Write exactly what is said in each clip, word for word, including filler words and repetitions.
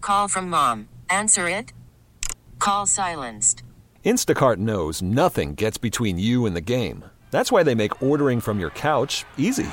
Call from mom. Answer it. Call silenced. Instacart knows nothing gets between you and the game. That's why they make ordering from your couch easy.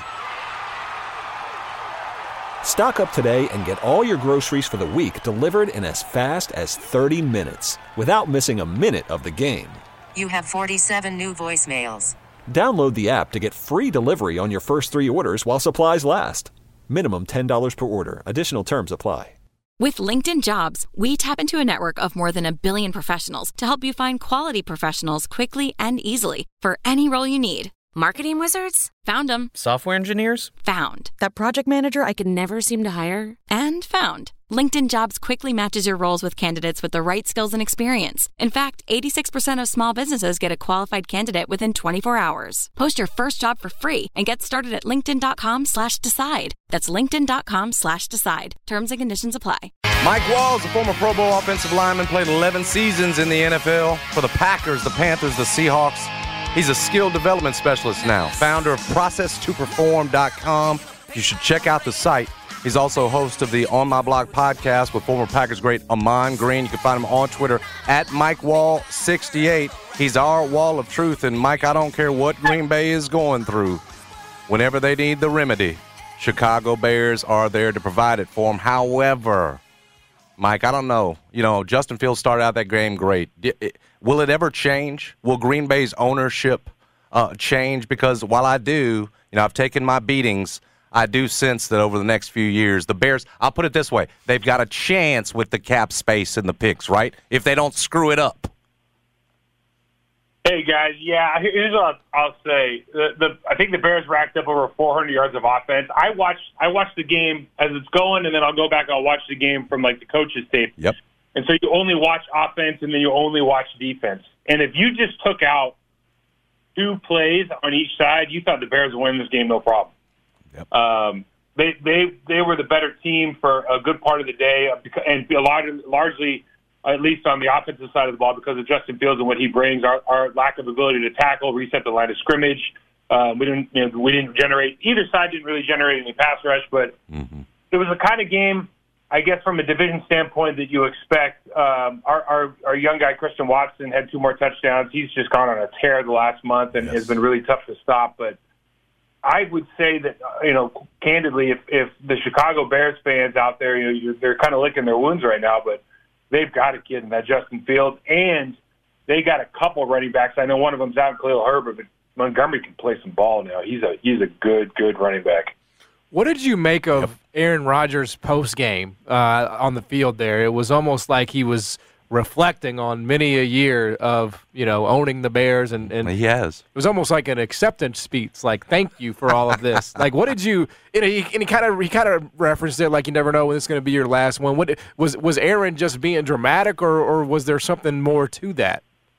Stock up today and get all your groceries for the week delivered in as fast as thirty minutes without missing a minute of the game. You have forty-seven new voicemails. Download the app to get free delivery on your first three orders while supplies last. Minimum ten dollars per order. Additional terms apply. With LinkedIn Jobs, we tap into a network of more than a billion professionals to help you find quality professionals quickly and easily for any role you need. Marketing wizards? Found them. Software engineers? Found. That project manager I could never seem to hire? And found. LinkedIn Jobs quickly matches your roles with candidates with the right skills and experience. In fact, eighty-six percent of small businesses get a qualified candidate within twenty-four hours. Post your first job for free and get started at linkedin.com slash decide. That's linkedin.com slash decide. Terms and conditions apply. Mike Walls, a former Pro Bowl offensive lineman, played eleven seasons in the N F L for the Packers, the Panthers, the Seahawks. He's a skill development specialist now, founder of process to perform dot com. You should check out the site. He's also host of the On My Block podcast with former Packers great Amon Green. You can find him on Twitter at Mike Wall sixty-eight. He's our wall of truth. And, Mike, I don't care what Green Bay is going through. Whenever they need the remedy, Chicago Bears are there to provide it for them. However, Mike, I don't know. You know, Justin Fields started out that game great. Will it ever change? Will Green Bay's ownership uh, change? Because while I do, you know, I've taken my beatings, I do sense that over the next few years, the Bears, I'll put it this way, they've got a chance with the cap space and the picks, right? If they don't screw it up. Hey, guys, yeah, here's what I'll, I'll say. The, the, I think the Bears racked up over four hundred yards of offense. I watch I watch the game as it's going, and then I'll go back and I'll watch the game from, like, the coach's tape. Yep. And so you only watch offense, and then you only watch defense. And if you just took out two plays on each side, you thought the Bears would win this game no problem. Yep. Um, they they they were the better team for a good part of the day, and a lot of, largely, at least on the offensive side of the ball, because of Justin Fields and what he brings, our, our lack of ability to tackle, reset the line of scrimmage. Uh, we didn't you know, we didn't generate either side didn't really generate any pass rush, but mm-hmm. it was the kind of game, I guess, from a division standpoint that you expect. Um, our, our our young guy Christian Watson had two more touchdowns. He's just gone on a tear the last month and yes. has been really tough to stop, but. I would say that, you know, candidly, if, if the Chicago Bears fans out there, you know, you're, they're kind of licking their wounds right now, but they've got a kid in that Justin Fields, and they got a couple running backs. I know one of them's out, Khalil Herbert, but Montgomery can play some ball now. He's a he's a good, good running back. What did you make of Yep. Aaron Rodgers' post-game uh, on the field there? It was almost like he was reflecting on many a year of, you know, owning the Bears. And, and He has. It was almost like an acceptance speech, like, thank you for all of this. Like, what did you, you know, he, and he kind of he kind of referenced it like you never know when it's going to be your last one. What was was Aaron just being dramatic, or, or was there something more to that?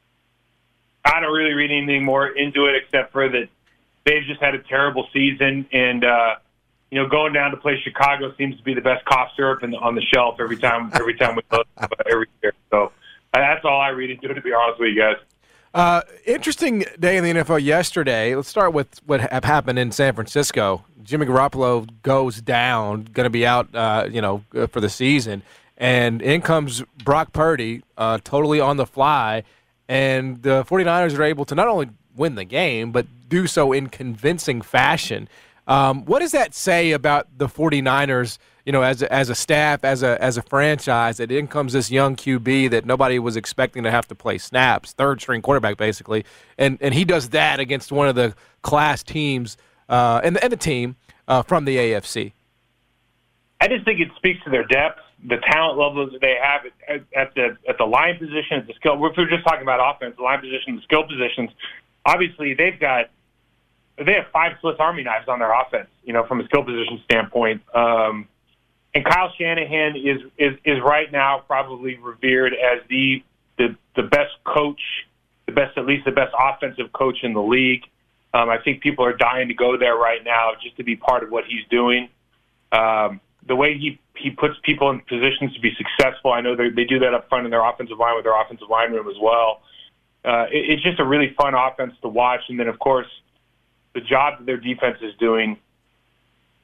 I don't really read anything more into it except for that they've just had a terrible season, and, uh, you know, going down to play Chicago seems to be the best cough syrup in the, on the shelf every time every time we go every year. So uh, that's all I read into it, to be honest with you guys. Uh, interesting day in the N F L yesterday. Let's start with what ha- happened in San Francisco. Jimmy Garoppolo goes down, going to be out, uh, you know, for the season, and in comes Brock Purdy, uh, totally on the fly, and the 49ers are able to not only win the game but do so in convincing fashion. Um, what does that say about the 49ers, you know, as a, as a staff, as a as a franchise, that in comes this young Q B that nobody was expecting to have to play snaps, third-string quarterback basically, and and he does that against one of the class teams uh, and, and the team uh, from the A F C? I just think it speaks to their depth, the talent levels that they have at, at the at the line position, at the skill. If we're just talking about offense, the line position, the skill positions, obviously they've got they have five Swiss Army knives on their offense, you know, from a skill position standpoint. Um, and Kyle Shanahan is, is is right now probably revered as the, the the best coach, the best at least the best offensive coach in the league. Um, I think people are dying to go there right now just to be part of what he's doing. Um, the way he, he puts people in positions to be successful, I know they do that up front in their offensive line with their offensive line room as well. Uh, it, it's just a really fun offense to watch. And then, of course, the job that their defense is doing,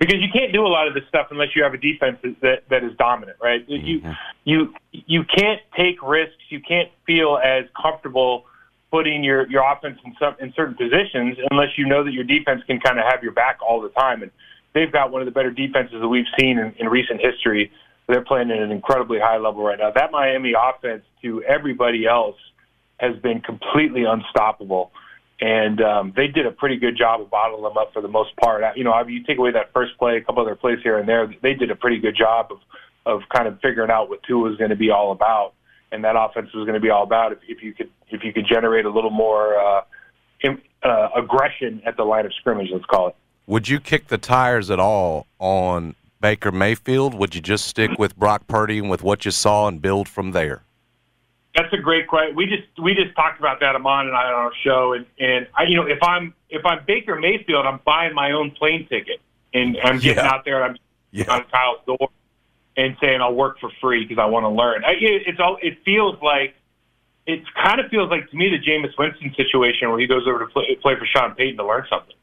because you can't do a lot of this stuff unless you have a defense that that is dominant, right? Mm-hmm. You you you can't take risks. You can't feel as comfortable putting your, your offense in some in certain positions unless you know that your defense can kind of have your back all the time. And they've got one of the better defenses that we've seen in, in recent history. They're playing at an incredibly high level right now. That Miami offense to everybody else has been completely unstoppable. And um, they did a pretty good job of bottling them up for the most part. You know, you take away that first play, a couple other plays here and there, they did a pretty good job of, of kind of figuring out what Tua was going to be all about. And that offense was going to be all about if, if you could if you could generate a little more uh, in, uh, aggression at the line of scrimmage, let's call it. Would you kick the tires at all on Baker Mayfield? Would you just stick with Brock Purdy and with what you saw and build from there? That's a great question. We just we just talked about that, Amon and I, on our show. And and I, you know, if I'm if I'm Baker Mayfield, I'm buying my own plane ticket and I'm getting yeah. out there. And I'm yeah. on Kyle's door and saying I'll work for free because I want to learn. I, it, it's all. It feels like it kind of feels like to me the Jameis Winston situation where he goes over to play, play for Sean Payton to learn something.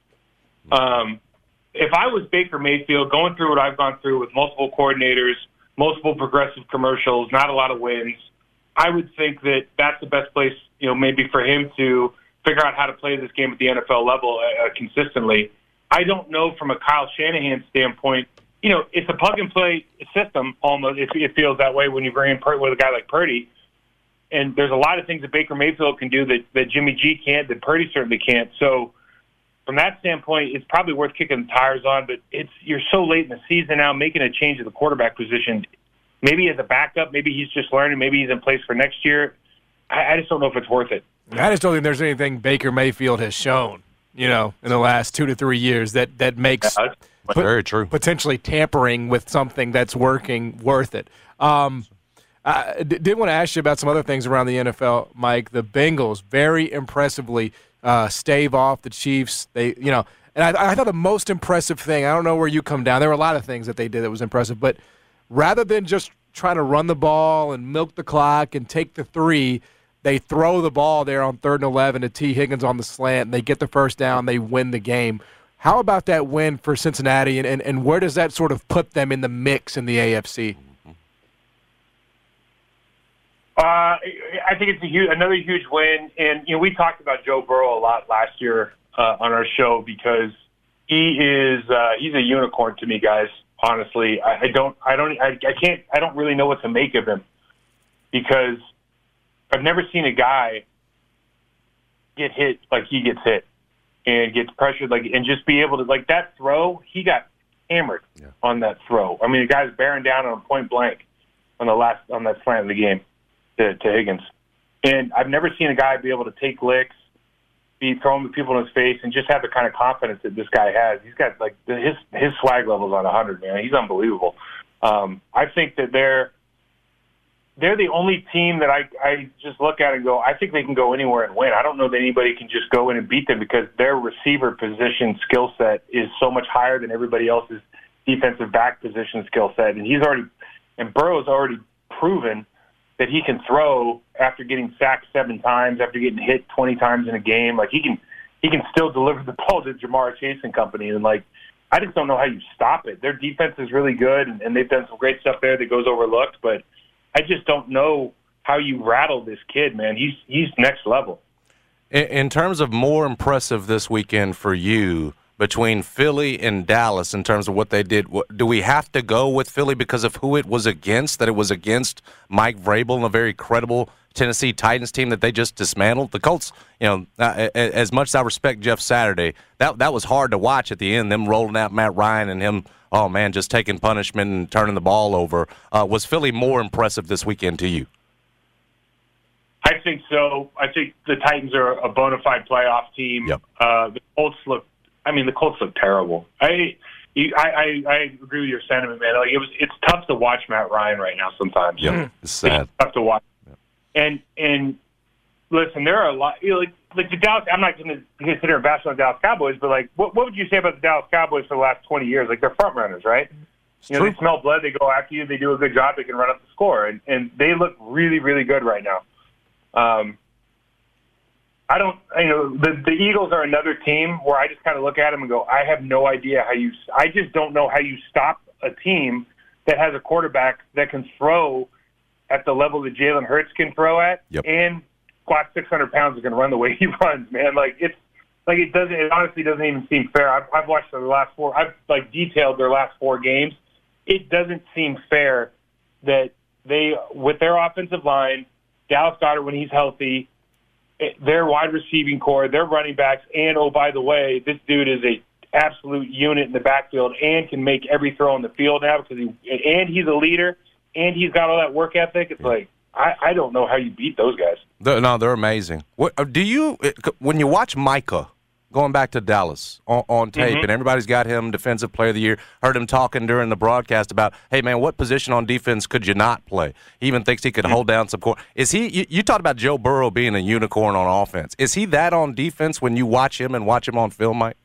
Um, if I was Baker Mayfield, going through what I've gone through with multiple coordinators, multiple progressive commercials, not a lot of wins, I would think that that's the best place, you know, maybe for him to figure out how to play this game at the N F L level uh, consistently. I don't know from a Kyle Shanahan standpoint. You know, it's a plug-and-play system almost. It, it feels that way when you bring in Pur- with a guy like Purdy. And there's a lot of things that Baker Mayfield can do that, that Jimmy G can't, that Purdy certainly can't. So from that standpoint, it's probably worth kicking the tires on. But it's you're so late in the season now, making a change at the quarterback position. Maybe as a backup, maybe he's just learning, maybe he's in place for next year. I, I just don't know if it's worth it. I just don't think there's anything Baker Mayfield has shown, you know, in the last two to three years that, that makes yeah, put, very true. potentially tampering with something that's working worth it. Um, I d- did want to ask you about some other things around the N F L, Mike. The Bengals very impressively uh, stave off the Chiefs. They, you know, and I, I thought the most impressive thing, I don't know where you come down. There were a lot of things that they did that was impressive, but rather than just trying to run the ball and milk the clock and take the three, they throw the ball there on third and eleven to T. Higgins on the slant, and they get the first down, they win the game. How about that win for Cincinnati, and, and, and where does that sort of put them in the mix in the A F C? Uh, I think it's a huge, another huge win, and you know we talked about Joe Burrow a lot last year uh, on our show because he is uh, he's a unicorn to me, guys. Honestly, I, I don't, I don't, I, I can't, I don't really know what to make of him because I've never seen a guy get hit like he gets hit and gets pressured like, and just be able to like that throw. He got hammered yeah. on that throw. I mean, the guy's bearing down on point blank on the last on that slant of the game to, to Higgins, and I've never seen a guy be able to take licks, be throwing people in his face, and just have the kind of confidence that this guy has. He's got like the, his his swag level's on a hundred, man. He's unbelievable. Um, I think that they're they're the only team that I I just look at and go, I think they can go anywhere and win. I don't know that anybody can just go in and beat them because their receiver position skill set is so much higher than everybody else's defensive back position skill set, and he's already and Burrow's already proven that he can throw after getting sacked seven times, after getting hit twenty times in a game. Like he can, he can still deliver the ball to Jamar Chase and company. And like, I just don't know how you stop it. Their defense is really good, and, and they've done some great stuff there that goes overlooked. But I just don't know how you rattle this kid, man. He's he's next level. In, in terms of more impressive this weekend for you, between Philly and Dallas in terms of what they did, do we have to go with Philly because of who it was against, that it was against Mike Vrabel and a very credible Tennessee Titans team that they just dismantled? The Colts, you know, uh, as much as I respect Jeff Saturday, that that was hard to watch at the end, them rolling out Matt Ryan and him, oh, man, just taking punishment and turning the ball over. Uh, was Philly more impressive this weekend to you? I think so. I think the Titans are a bona fide playoff team. Yep. Uh, the Colts look I mean, the Colts look terrible. I, I, I, I agree with your sentiment, man. Like it was, it's tough to watch Matt Ryan right now. Sometimes, yeah, it's sad. It's tough to watch. Yeah. And and listen, there are a lot. You know, like like the Dallas. I'm not going to consider a bash on the Dallas Cowboys, but like, what what would you say about the Dallas Cowboys for the last twenty years? Like they're front runners, right? It's you know, true. they smell blood. They go after you. They do a good job. They can run up the score, and and they look really, really good right now. Um. I don't, you know, the, the Eagles are another team where I just kind of look at them and go, I have no idea how you, I just don't know how you stop a team that has a quarterback that can throw at the level that Jalen Hurts can throw at, yep. and squat six hundred pounds and can run the way he runs, man. Like, it's, like, it doesn't, it honestly doesn't even seem fair. I've, I've watched their last four, I've, like, detailed their last four games. It doesn't seem fair that they, with their offensive line, Dallas Goedert when he's healthy, their wide receiving core, their running backs, and, oh, by the way, this dude is a absolute unit in the backfield and can make every throw on the field now because he, and he's a leader, and he's got all that work ethic. It's like, I, I don't know how you beat those guys. They're, no, they're amazing. What do you when you watch Micah going back to Dallas on, on tape, mm-hmm. and everybody's got him Defensive Player of the Year? Heard him talking during the broadcast about, hey man, what position on defense could you not play? He even thinks he could mm-hmm. hold down some core. Is he? You, you talked about Joe Burrow being a unicorn on offense. Is he that on defense when you watch him and watch him on film, Mike?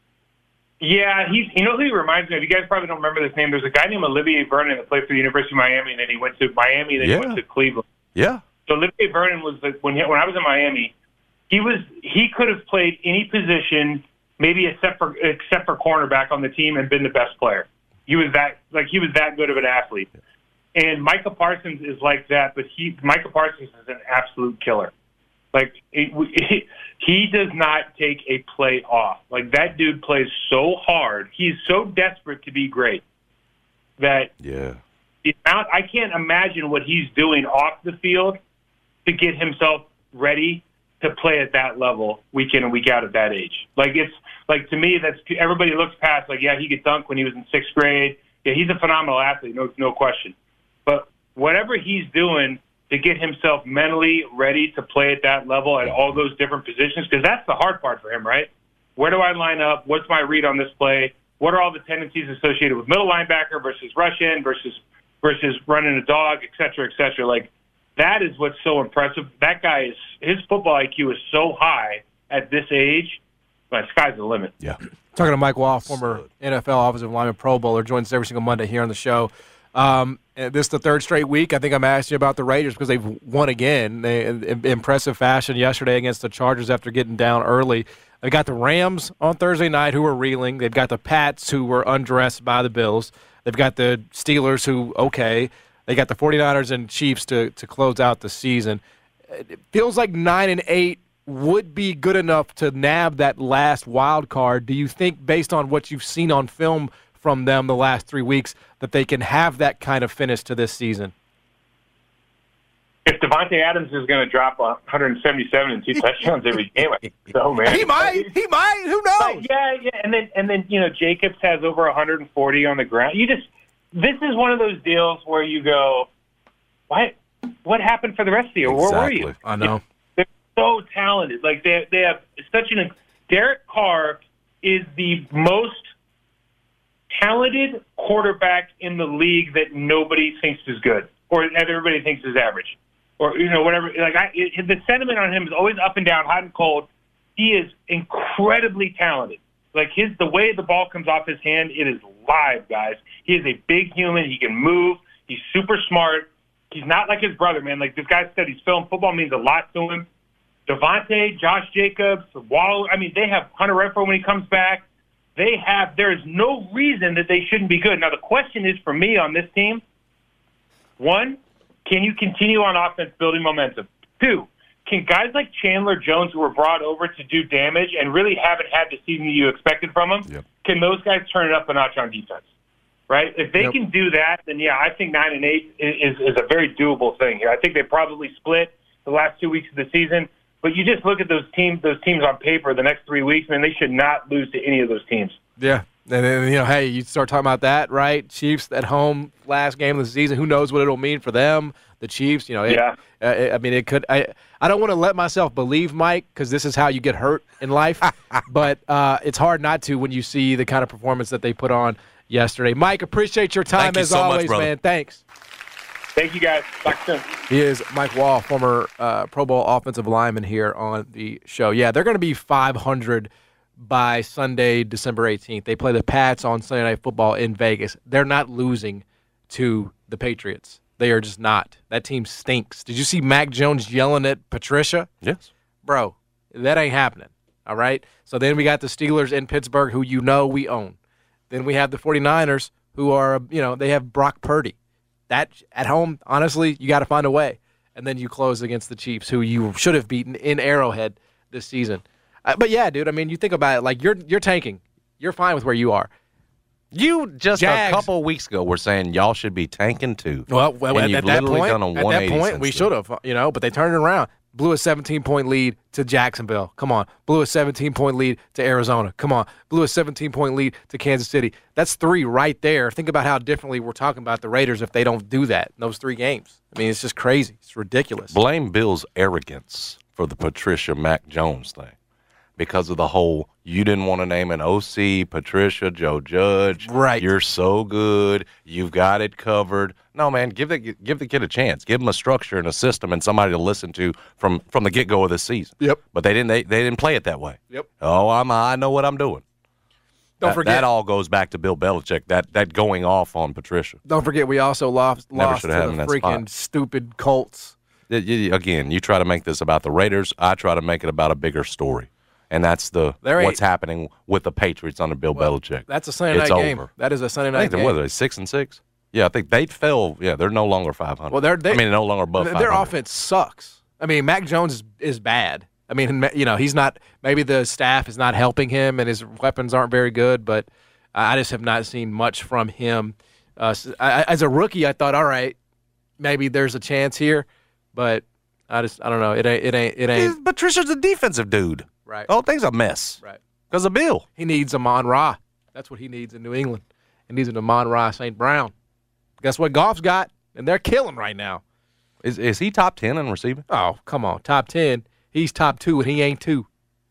Yeah, he's. You know who he reminds me of? You guys probably don't remember this name. There's a guy named Olivier Vernon that played for the University of Miami, and then he went to Miami, and then yeah. he went to Cleveland. Yeah. So Olivier Vernon was the, when he, when I was in Miami, he was he could have played any position, maybe except for except for cornerback on the team, and been the best player. He was that like he was that good of an athlete. And Micah Parsons is like that, but he Micah Parsons is an absolute killer. Like it, it, he does not take a play off. Like that dude plays so hard. He's so desperate to be great that yeah. the amount, I can't imagine what he's doing off the field to get himself ready to play at that level week in and week out at that age. Like it's like to me, that's everybody looks past. Like yeah, he could dunk when he was in sixth grade. Yeah, he's a phenomenal athlete, no no question. But whatever he's doing to get himself mentally ready to play at that level at all those different positions, because that's the hard part for him, right? Where do I line up? What's my read on this play? What are all the tendencies associated with middle linebacker versus rush in versus versus running a dog, et cetera, et cetera? Like, that is what's so impressive. That guy is – his football I Q is so high at this age, but sky's the limit. Yeah. Talking to Mike Wall, former N F L offensive lineman, Pro Bowler, joins us every single Monday here on the show. Um, and this is the third straight week. I think I'm asking you about the Raiders because they've won again. They, in impressive fashion yesterday against the Chargers after getting down early. They got the Rams on Thursday night who were reeling. They've got the Pats who were undressed by the Bills. They've got the Steelers who, okay. They got the 49ers and Chiefs to, to close out the season. It feels like nine and eight would be good enough to nab that last wild card. Do you think, based on what you've seen on film from them the last three weeks, that they can have that kind of finish to this season? If Devontae Adams is going to drop one hundred seventy-seven and two touchdowns every game, I think so, man. He might. He might. Who knows? But yeah, yeah. And then, and then, you know, Jacobs has over one hundred forty on the ground. You just, this is one of those deals where you go, what? What happened for the rest of the year? Exactly. Where were you? I know. They're so talented. Like they, they have such an. Derek Carr is the most talented quarterback in the league that nobody thinks is good, or that everybody thinks is average, or you know whatever. Like I, it, the sentiment on him is always up and down, hot and cold. He is incredibly talented. Like his the way the ball comes off his hand, it is live, guys. He is a big human. He can move. He's super smart. He's not like his brother, man. Like this guy said, he's film. Football means a lot to him. Devontae, Josh Jacobs, Wall. I mean, they have Hunter Renfrow when he comes back. They have. There is no reason that they shouldn't be good. Now the question is for me on this team: one, can you continue on offense building momentum? Two, can guys like Chandler Jones, who were brought over to do damage and really haven't had the season you expected from them, yep. can those guys turn it up a notch on defense? Right? If they yep. can do that, then yeah, I think nine and eight is, is a very doable thing here. I think they probably split the last two weeks of the season, but you just look at those teams, those teams on paper. The next three weeks, man, they should not lose to any of those teams. Yeah, and then you know, hey, you start talking about that, right? Chiefs at home, last game of the season. Who knows what it'll mean for them? The Chiefs, you know, it, yeah. Uh, it, I mean, it could. I I don't want to let myself believe, Mike, because this is how you get hurt in life. but uh, it's hard not to when you see the kind of performance that they put on yesterday. Mike, appreciate your time Thank you as so always, much, man. Thanks. Thank you, guys. Talk soon. He is Mike Wall, former uh, Pro Bowl offensive lineman here on the show. Yeah, they're going to be five hundred by Sunday, December eighteenth. They play the Pats on Sunday Night Football in Vegas. They're not losing to the Patriots. They are just not. That team stinks. Did you see Mac Jones yelling at Patricia? Yes. Bro, That ain't happening, all right? So then we got the Steelers in Pittsburgh, who you know we own. Then we have the 49ers, who are, you know, they have Brock Purdy. That, at home, honestly, you got to find a way. And then you close against the Chiefs, who you should have beaten in Arrowhead this season. Uh, but, yeah, dude, I mean, you think about it. Like, you're you're tanking. You're fine with where you are. You just Jags. a couple of weeks ago were saying y'all should be tanking too. Well, well and at, you've at that literally point, done a at that one eighty point, since we then. should have, you know, but they turned it around. Blew a seventeen-point lead to Jacksonville. Come on. Blew a seventeen-point lead to Arizona. Come on. Blew a seventeen-point lead to Kansas City. That's three right there. Think about how differently we're talking about the Raiders if they don't do that in those three games. I mean, it's just crazy. It's ridiculous. Blame Bill's arrogance for the Patricia Mac Jones thing. Because of the whole, you didn't want to name an O C, Patricia, Joe Judge. Right. You're so good. You've got it covered. No, man, give the give the kid a chance. Give him a structure and a system and somebody to listen to from, from the get-go of this season. Yep. But they didn't they, they didn't play it that way. Yep. Oh, I'm I know what I'm doing. Don't that, forget. That all goes back to Bill Belichick, that that going off on Patricia. Don't forget we also lost, Never lost to should the have him in that freaking spot. stupid Colts. You- you- Again, you try to make this about the Raiders. I try to make it about a bigger story. And that's the There ain't- what's happening with the Patriots under Bill Belichick. That's a Sunday It's night game. over. That is a Sunday I night think they're game. what are they six and six? Yeah, I think they fell. Yeah, they're no longer five hundred. Well, they're they, I mean, no longer above their five hundred. offense sucks. I mean, Mac Jones is, is bad. I mean, you know, he's not. Maybe the staff is not helping him, and his weapons aren't very good. But I just have not seen much from him. Uh, I, as a rookie, I thought, all right, maybe there's a chance here, but I just, I don't know. It ain't, it ain't, it ain't. Patricia's a defensive dude. Right. The whole thing's a mess. Right. Because of Bill. He needs Amon Ra. That's what he needs in New England. He needs an Amon Ra Saint Brown. Guess what Goff's got? And they're killing right now. Is is he top ten in receiving? Oh, come on. Top ten. He's top two, and he ain't two.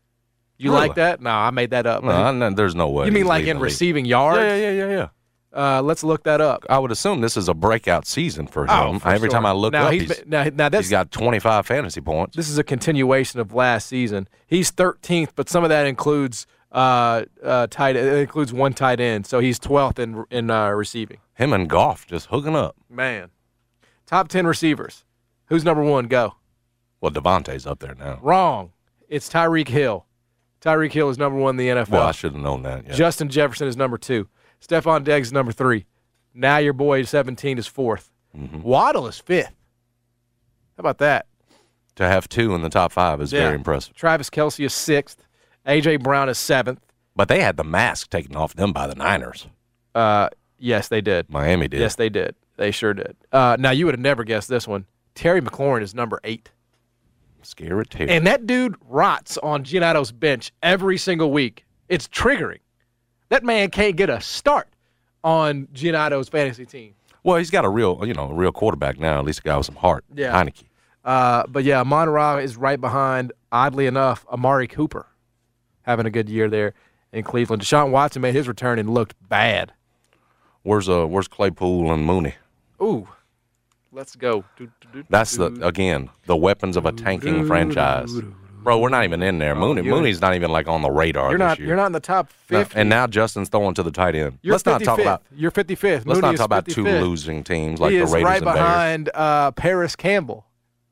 You Really? like that? No, I made that up. No, I, no, there's no way. you mean he's like leading in the league. receiving yards? Yeah, yeah, yeah, yeah. Uh, let's look that up. I would assume this is a breakout season for him. Oh, for Every sure. time I look now, up, he's, he's, been- now, now that's, he's got twenty-five fantasy points. this is a continuation of last season. He's thirteenth, but some of that includes uh, uh, tight. It includes one tight end, so he's twelfth in in uh, receiving. Him and Goff just hooking up. Man, top ten receivers. Who's number one? Go. Well, Devontae's up there now. Wrong. It's Tyreek Hill. Tyreek Hill is number one in the N F L. Well, I should have known that. Yeah. Justin Jefferson is number two. Stephon Diggs is number three. Now your boy seventeen is fourth. Mm-hmm. Waddle is fifth. How about that? To have two in the top five is Yeah. very impressive. Travis Kelce is sixth. A J Brown is seventh. But they had the mask taken off them by the Niners. Uh, yes, they did. Miami did. Yes, they did. They sure did. Uh, now you would have never guessed this one. Terry McLaurin is number eight. Scare it too. And that dude rots on Giannato's bench every single week. It's triggering. That man can't get a start on Giannato's fantasy team. Well, he's got a real, you know, a real quarterback now. At least a guy with some heart. Yeah. Heineke. Uh, but yeah, Amon Ra is right behind, oddly enough, Amari Cooper having a good year there in Cleveland. Deshaun Watson made his return and looked bad. Where's uh, where's Claypool and Mooney? Ooh, let's go. Do, do, do, That's do. the again the weapons of a tanking franchise. Bro, we're not even in there. Mooney, you- Mooney's not even like on the radar. You're this not. year. You're not in the top No, fifty. and now Justin's throwing to the tight end. You're let's not talk fifty-fifth. about. You're fifty-fifth. Let's Mooney not is talk about two fifty-fifth. losing teams like he the is Raiders right and Bears. behind uh, Paris Campbell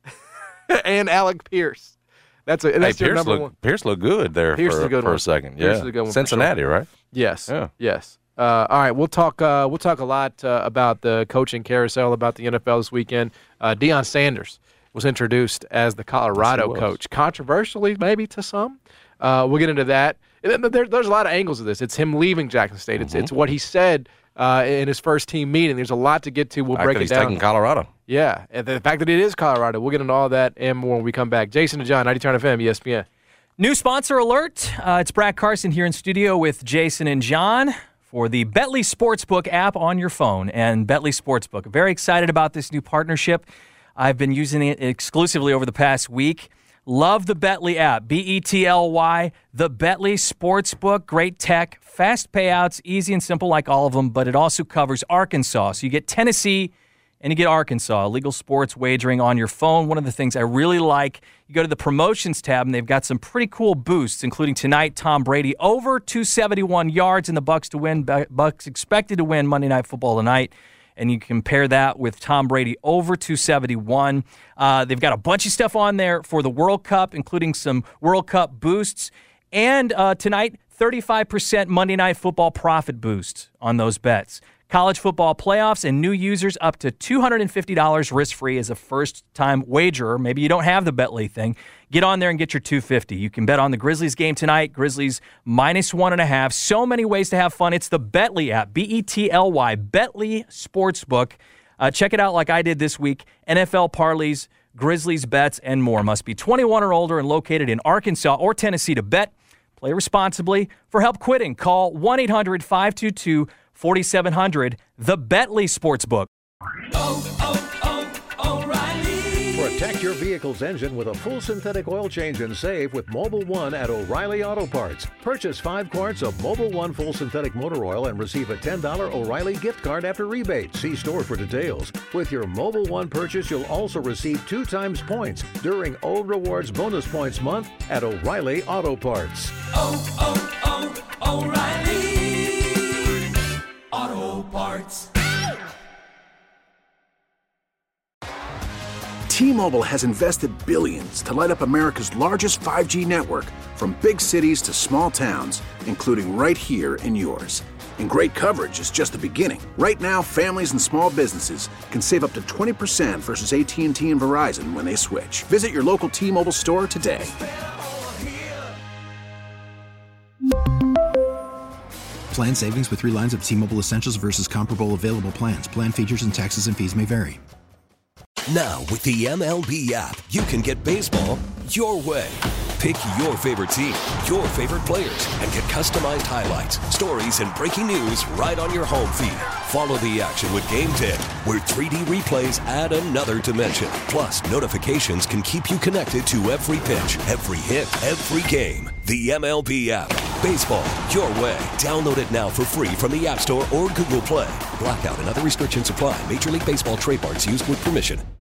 and Alec Pierce. That's a Hey, that's your Pierce number looked one. Pierce looked good there Pierce is for, a good for one. a second. Pierce Yeah, is a good one for Cincinnati, right? Yes. Yeah. Yes. Uh, all right, we'll talk. Uh, we'll talk a lot uh, about the coaching carousel, about the N F L this weekend. Uh, Deion Sanders was introduced as the Colorado was. coach, controversially maybe to some. Uh, we'll get into that. And there, there's a lot of angles of this. It's him leaving Jackson State. It's Mm-hmm. it's what he said uh, in his first team meeting. There's a lot to get to. We'll Fact break that it he's down. taking Colorado. Yeah, and the fact that it is Colorado. We'll get into all that and more when we come back. Jason and John, ninety Turn F M, E S P N. New sponsor alert. Uh, it's Brad Carson here in studio with Jason and John for the Betley Sportsbook app on your phone and Betley Sportsbook. Very excited about this new partnership. I've been using it exclusively over the past week. Love the Betley app, B E T L Y, the Betley Sportsbook. Great tech, fast payouts, easy and simple like all of them, but it also covers Arkansas. So you get Tennessee and you get Arkansas, legal sports wagering on your phone. One of the things I really like, you go to the promotions tab, and they've got some pretty cool boosts, including tonight, Tom Brady over two seventy-one yards in the Bucs to win. Bucs expected to win Monday Night Football tonight. and you compare that with Tom Brady over two seventy-one. Uh, they've got a bunch of stuff on there for the World Cup, including some World Cup boosts. And uh, tonight, thirty-five percent Monday Night Football profit boost on those bets. College football playoffs and new users up to two hundred fifty dollars risk-free as a first-time wagerer. Maybe you don't have the Betly thing. Get on there and get your two hundred fifty dollars. You can bet on the Grizzlies game tonight. Grizzlies minus one and a half. So many ways to have fun. It's the Betly app, B E T L Y, Betly Sportsbook. Uh, check it out like I did this week. N F L parlays, Grizzlies bets, and more. Must be twenty-one or older and located in Arkansas or Tennessee to bet. Play responsibly. For help quitting, call one eight hundred five two two four seven zero zero, the Betly Sportsbook. Oh, oh, oh, O'Reilly. Protect your vehicle's engine with a full synthetic oil change and save with Mobil one at O'Reilly Auto Parts. Purchase five quarts of Mobil one full synthetic motor oil and receive a ten dollars O'Reilly gift card after rebate. See store for details. With your Mobil one purchase, you'll also receive two times points during O Rewards Bonus Points Month at O'Reilly Auto Parts. Oh, oh, oh, O'Reilly Auto Parts. T-Mobile has invested billions to light up America's largest five G network, from big cities to small towns, including right here in yours. And great coverage is just the beginning. Right now, families and small businesses can save up to twenty percent versus A T and T and Verizon when they switch. Visit your local T-Mobile store today. Plan savings with three lines of T-Mobile Essentials versus comparable available plans. Plan features and taxes and fees may vary. Now, with the M L B app, you can get baseball your way. Pick your favorite team, your favorite players, and get customized highlights, stories, and breaking news right on your home feed. Follow the action with Game ten, where three D replays add another dimension. Plus, notifications can keep you connected to every pitch, every hit, every game. The M L B app. Baseball your way. Download it now for free from the App Store or Google Play. Blackout and other restrictions apply. Major League Baseball trademarks used with permission.